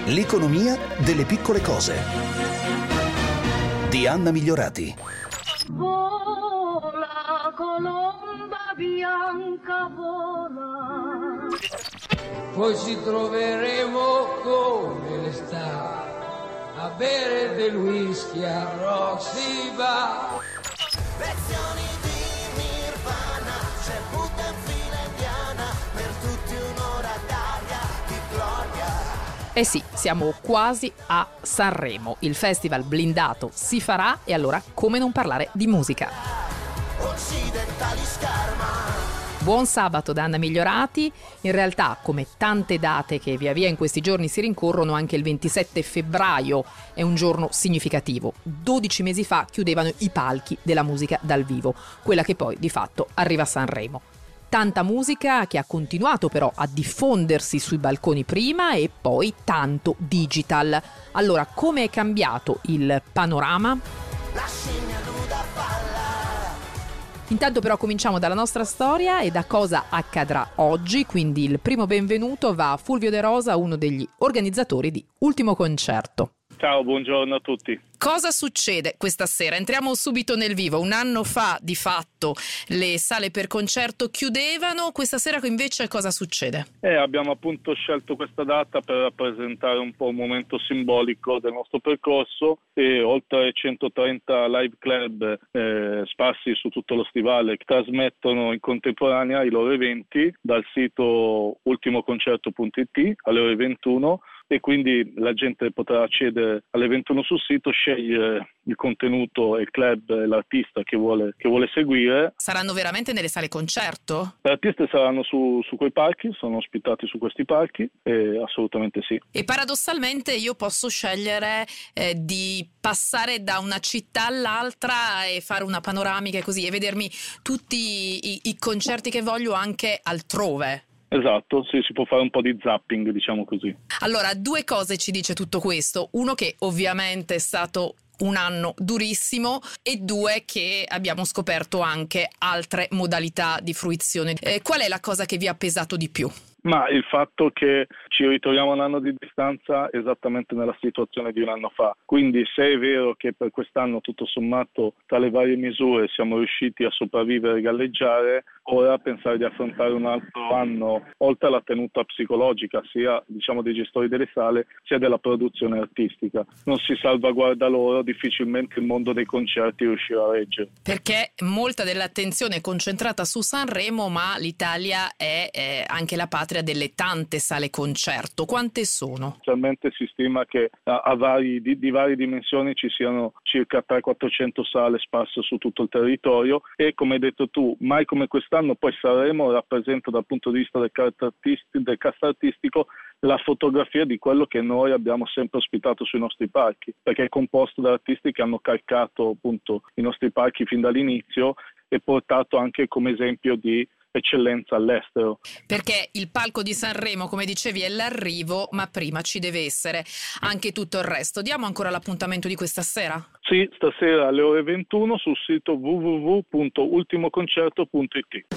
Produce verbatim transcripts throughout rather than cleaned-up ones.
L'economia delle piccole cose di Anna Migliorati. Vola colomba bianca, vola. Poi ci troveremo come l'estate a bere del whisky a Roxy Bar. Lezioni di Nirvana, c'è Buddha in fila indiana, per tutti un'ora d'aria di gloria. Eh sì, siamo quasi a Sanremo, il festival blindato si farà e allora come non parlare di musica? Occidentali scarma. Buon sabato da Anna Migliorati. In realtà, come tante date che via via in questi giorni si rincorrono, anche il ventisette febbraio è un giorno significativo. dodici mesi fa chiudevano i palchi della musica dal vivo, quella che poi di fatto arriva a Sanremo. Tanta musica che ha continuato però a diffondersi sui balconi prima e poi tanto digital. Allora, come è cambiato il panorama? La scimmia nuda balla. Intanto però cominciamo dalla nostra storia e da cosa accadrà oggi, quindi il primo benvenuto va a Fulvio De Rosa, uno degli organizzatori di Ultimo Concerto. Ciao, buongiorno a tutti. Cosa succede questa sera? Entriamo subito nel vivo. Un anno fa, di fatto, le sale per concerto chiudevano. Questa sera invece cosa succede? Eh, abbiamo appunto scelto questa data per rappresentare un po' un momento simbolico del nostro percorso e oltre centotrenta live club eh, sparsi su tutto lo stivale che trasmettono in contemporanea i loro eventi dal sito ultimoconcerto punto it alle ore ventuno. E quindi la gente potrà accedere alle ventuno sul sito, scegliere il contenuto e il club e l'artista che vuole, che vuole seguire. Saranno veramente nelle sale concerto? Gli artisti saranno su, su quei palchi, sono ospitati su questi palchi, e assolutamente sì. E paradossalmente io posso scegliere eh, di passare da una città all'altra e fare una panoramica e così e vedermi tutti i, i concerti che voglio anche altrove. Esatto, sì, si può fare un po' di zapping, diciamo così. Allora, due cose ci dice tutto questo. Uno, che ovviamente è stato un anno durissimo, e due, che abbiamo scoperto anche altre modalità di fruizione. Eh, qual è la cosa che vi ha pesato di più? Ma il fatto che ci ritroviamo un anno di distanza esattamente nella situazione di un anno fa. Quindi se è vero che per quest'anno tutto sommato tra le varie misure siamo riusciti a sopravvivere e galleggiare, ora pensare di affrontare un altro anno, oltre alla tenuta psicologica sia diciamo dei gestori delle sale sia della produzione artistica, non si salvaguarda loro, difficilmente il mondo dei concerti riuscirà a reggere. Perché molta dell'attenzione è concentrata su Sanremo, ma l'Italia è eh, anche la patria delle tante sale concerto. Quante sono? Attualmente si stima che a, a vari, di, di varie dimensioni ci siano circa trecento-quattrocento sale sparse su tutto il territorio e, come hai detto tu, mai come quest'anno poi Sanremo rappresenta dal punto di vista del cast artistico, del cast artistico la fotografia di quello che noi abbiamo sempre ospitato sui nostri parchi, perché è composto da artisti che hanno calcato appunto i nostri parchi fin dall'inizio e portato anche come esempio di eccellenza all'estero. Perché il palco di Sanremo, come dicevi, è l'arrivo, ma prima ci deve essere anche tutto il resto. Diamo ancora l'appuntamento di questa sera? Sì, stasera alle ore ventuno sul sito w w w punto ultimoconcerto punto it.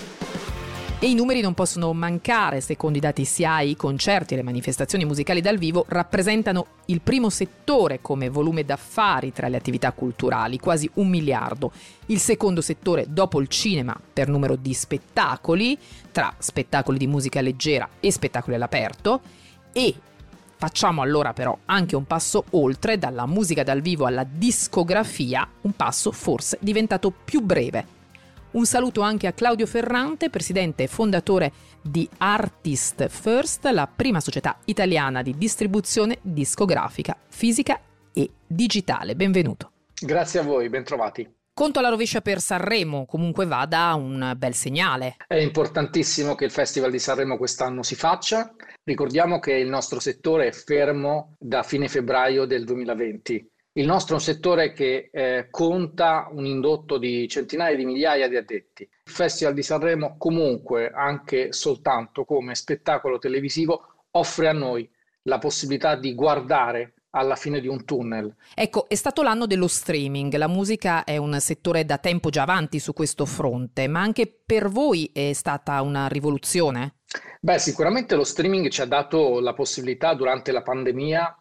E i numeri non possono mancare. Secondo i dati S I A E, i concerti e le manifestazioni musicali dal vivo rappresentano il primo settore come volume d'affari tra le attività culturali, quasi un miliardo. Il secondo settore dopo il cinema per numero di spettacoli, tra spettacoli di musica leggera e spettacoli all'aperto. E facciamo allora però anche un passo oltre, dalla musica dal vivo alla discografia, un passo forse diventato più breve. Un saluto anche a Claudio Ferrante, presidente e fondatore di Artist First, la prima società italiana di distribuzione discografica, fisica e digitale. Benvenuto. Grazie a voi, bentrovati. Conto alla rovescia per Sanremo, comunque vada un bel segnale. È importantissimo che il Festival di Sanremo quest'anno si faccia. Ricordiamo che il nostro settore è fermo da fine febbraio del duemilaventi. Il nostro è un settore che eh, conta un indotto di centinaia di migliaia di addetti. Il Festival di Sanremo comunque, anche soltanto come spettacolo televisivo, offre a noi la possibilità di guardare alla fine di un tunnel. Ecco, è stato l'anno dello streaming. La musica è un settore da tempo già avanti su questo fronte, ma anche per voi è stata una rivoluzione? Beh, sicuramente lo streaming ci ha dato la possibilità durante la pandemia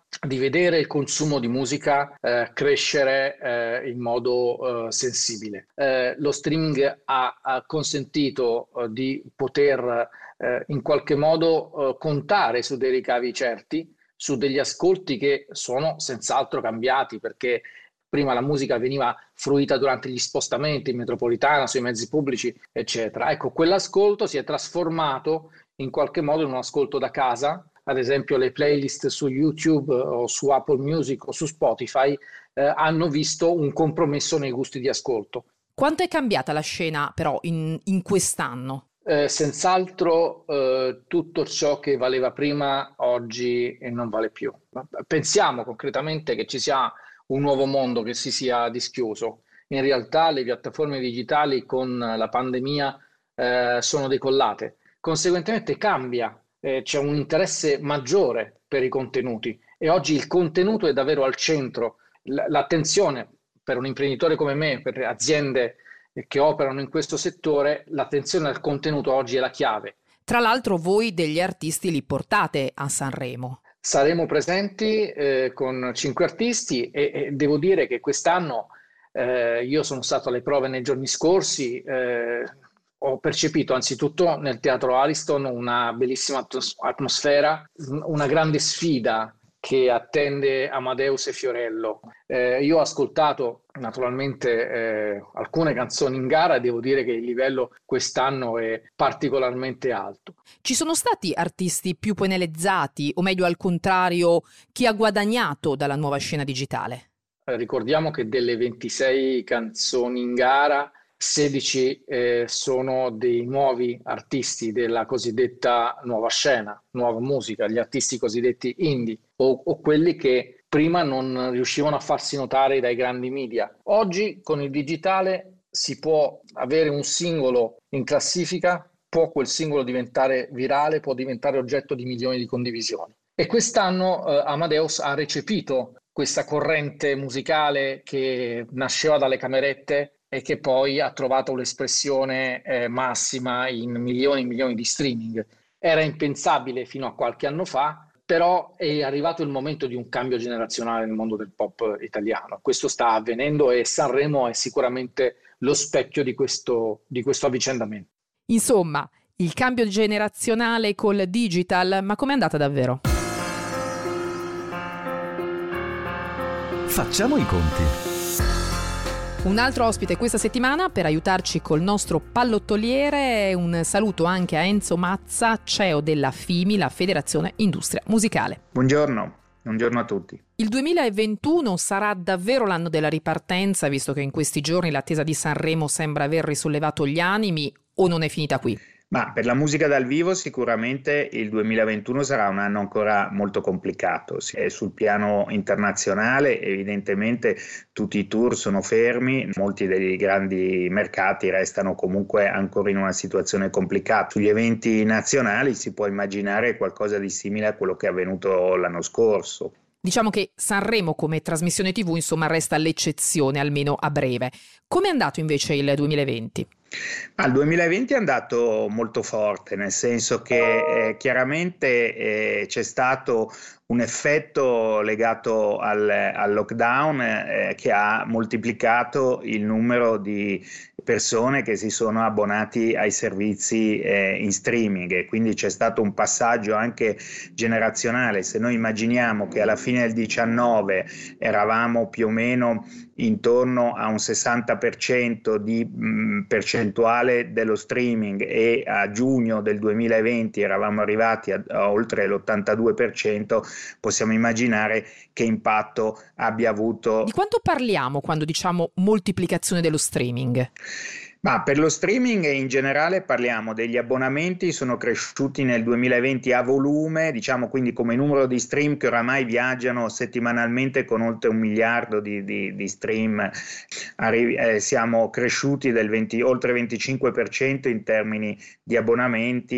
di vedere il consumo di musica eh, crescere eh, in modo eh, sensibile. Eh, lo streaming ha, ha consentito eh, di poter eh, in qualche modo eh, contare su dei ricavi certi, su degli ascolti che sono senz'altro cambiati, perché prima la musica veniva fruita durante gli spostamenti in metropolitana, sui mezzi pubblici, eccetera. Ecco, quell'ascolto si è trasformato in qualche modo in un ascolto da casa. Ad esempio le playlist su YouTube o su Apple Music o su Spotify eh, hanno visto un compromesso nei gusti di ascolto. Quanto è cambiata la scena però in, in quest'anno? Eh, senz'altro eh, tutto ciò che valeva prima oggi non vale più. Pensiamo concretamente che ci sia un nuovo mondo che si sia dischiuso. In realtà le piattaforme digitali con la pandemia eh, sono decollate. Conseguentemente cambia. Eh, c'è un interesse maggiore per i contenuti e oggi il contenuto è davvero al centro. L- l'attenzione per un imprenditore come me, per aziende che operano in questo settore, l'attenzione al contenuto oggi è la chiave. Tra l'altro voi degli artisti li portate a Sanremo. Saremo presenti eh, con cinque artisti e, e devo dire che quest'anno eh, io sono stato alle prove nei giorni scorsi. eh, Ho percepito anzitutto nel Teatro Ariston una bellissima atmos- atmosfera, una grande sfida che attende Amadeus e Fiorello. Eh, io ho ascoltato naturalmente eh, alcune canzoni in gara e devo dire che il livello quest'anno è particolarmente alto. Ci sono stati artisti più penalizzati o meglio al contrario chi ha guadagnato dalla nuova scena digitale? Eh, ricordiamo che delle ventisei canzoni in gara sedici eh, sono dei nuovi artisti della cosiddetta nuova scena, nuova musica, gli artisti cosiddetti indie o, o quelli che prima non riuscivano a farsi notare dai grandi media. Oggi con il digitale si può avere un singolo in classifica, può quel singolo diventare virale, può diventare oggetto di milioni di condivisioni. E quest'anno eh, Amadeus ha recepito questa corrente musicale che nasceva dalle camerette e che poi ha trovato l'espressione eh, massima in milioni e milioni di streaming. Era impensabile fino a qualche anno fa, però è arrivato il momento di un cambio generazionale nel mondo del pop italiano. Questo sta avvenendo e Sanremo è sicuramente lo specchio di questo, di questo avvicendamento. Insomma, il cambio generazionale col digital, ma com'è andata davvero? Facciamo i conti. Un altro ospite questa settimana per aiutarci col nostro pallottoliere. Un saluto anche a Enzo Mazza, C E O della F I M I, la Federazione Industria Musicale. Buongiorno, buongiorno a tutti. Il duemilaventuno sarà davvero l'anno della ripartenza, visto che in questi giorni l'attesa di Sanremo sembra aver risollevato gli animi, o non è finita qui? Ma per la musica dal vivo sicuramente il duemilaventuno sarà un anno ancora molto complicato. Sul piano internazionale evidentemente tutti i tour sono fermi, molti dei grandi mercati restano comunque ancora in una situazione complicata. Sugli eventi nazionali si può immaginare qualcosa di simile a quello che è avvenuto l'anno scorso. Diciamo che Sanremo come trasmissione tivù insomma resta l'eccezione, almeno a breve. Come è andato invece il duemilaventi? Ah, il duemilaventi è andato molto forte, nel senso che eh, chiaramente eh, c'è stato un effetto legato al, al lockdown eh, che ha moltiplicato il numero di persone che si sono abbonati ai servizi eh, in streaming, e quindi c'è stato un passaggio anche generazionale. Se noi immaginiamo che alla fine del diciannove eravamo più o meno intorno a un sessanta per cento di mh, percentuale dello streaming e a giugno del duemilaventi eravamo arrivati a, a oltre l'ottantadue per cento, possiamo immaginare che impatto abbia avuto. Di quanto parliamo quando diciamo moltiplicazione dello streaming? Ma per lo streaming in generale parliamo degli abbonamenti, sono cresciuti nel duemilaventi a volume, diciamo quindi come numero di stream che oramai viaggiano settimanalmente con oltre un miliardo di, di, di stream. Arri- eh, siamo cresciuti del venti, oltre venticinque per cento in termini di abbonamenti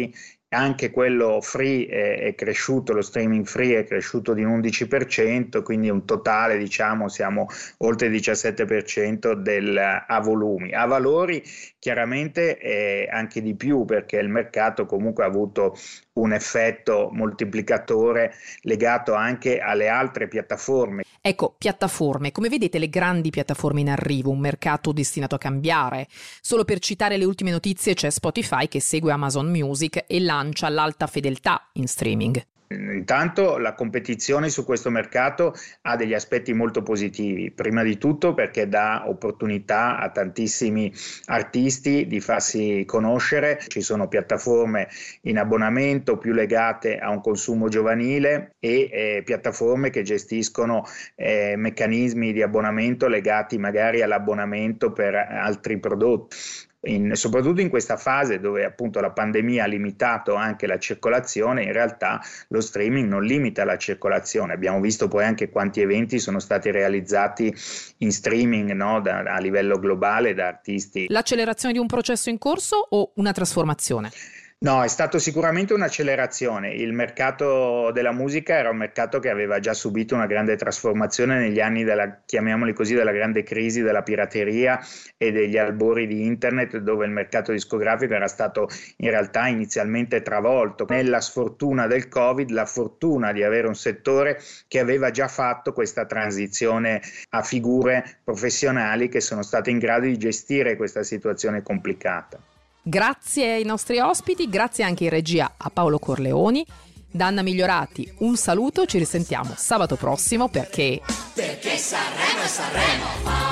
anche quello free è, è cresciuto, lo streaming free è cresciuto di un undici per cento, quindi un totale, diciamo, siamo oltre il diciassette per cento del, a volumi. A valori chiaramente è anche di più, perché il mercato comunque ha avuto un effetto moltiplicatore legato anche alle altre piattaforme. Ecco, piattaforme, come vedete le grandi piattaforme in arrivo, un mercato destinato a cambiare. Solo per citare le ultime notizie c'è Spotify che segue Amazon Music e lancia l'alta fedeltà in streaming. Intanto la competizione su questo mercato ha degli aspetti molto positivi, prima di tutto perché dà opportunità a tantissimi artisti di farsi conoscere, ci sono piattaforme in abbonamento più legate a un consumo giovanile e eh, piattaforme che gestiscono eh, meccanismi di abbonamento legati magari all'abbonamento per altri prodotti. In, soprattutto in questa fase dove appunto la pandemia ha limitato anche la circolazione, in realtà lo streaming non limita la circolazione. Abbiamo visto poi anche quanti eventi sono stati realizzati in streaming, no, da, a livello globale da artisti. L'accelerazione di un processo in corso o una trasformazione? No, è stato sicuramente un'accelerazione. Il mercato della musica era un mercato che aveva già subito una grande trasformazione negli anni della, chiamiamoli così, della grande crisi della pirateria e degli albori di internet, dove il mercato discografico era stato in realtà inizialmente travolto. Nella sfortuna del Covid, la fortuna di avere un settore che aveva già fatto questa transizione a figure professionali che sono state in grado di gestire questa situazione complicata. Grazie ai nostri ospiti, grazie anche in regia a Paolo Corleoni. Da Anna Migliorati un saluto, ci risentiamo sabato prossimo perché... Perché Sanremo è Sanremo!